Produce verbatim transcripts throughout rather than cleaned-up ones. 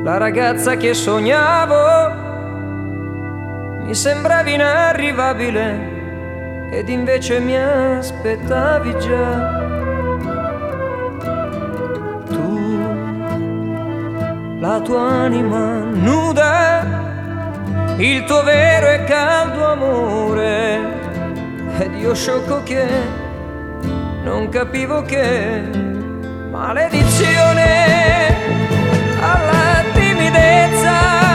la ragazza che sognavo, mi sembravi inarrivabile ed invece mi aspettavi già. Tu, la tua anima nuda, il tuo vero e caldo amore, ed io sciocco che non capivo che maledizione alla timidezza,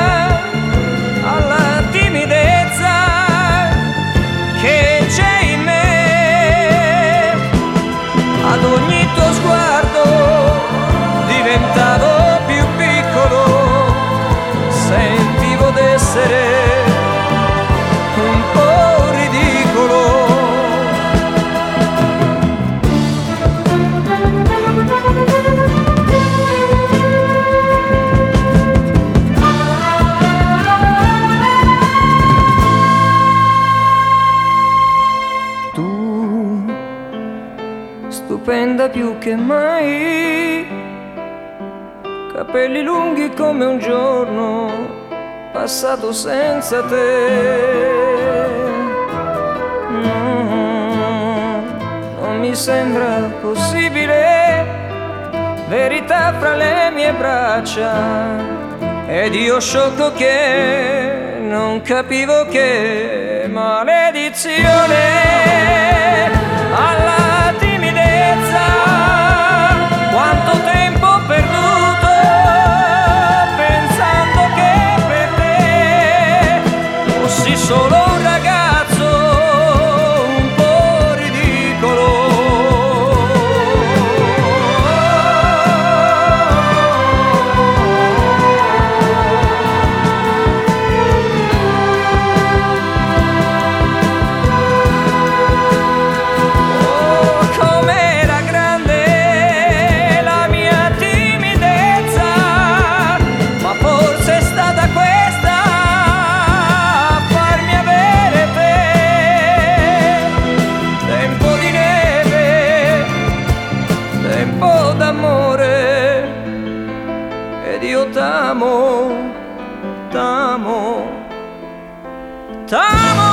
alla timidezza che c'è in me. Ad ogni tuo sguardo diventavo più piccolo, sentivo d'essere un po' ridicolo. Tu, stupenda più che mai, capelli lunghi come un giorno passato senza te. No, non mi sembra possibile, verità fra le mie braccia, ed io sciocco che non capivo che maledizione alla timidezza. Quanto tempo ho perduto pensando che per te fossi solo un ragazzo un po' ridicolo. Oh, com'era grande la mia timidezza, ma forse è stata questa a farmi avere te. Tempo di neve, tempo d'amore, ed io t'amo, t'amo, t'amo.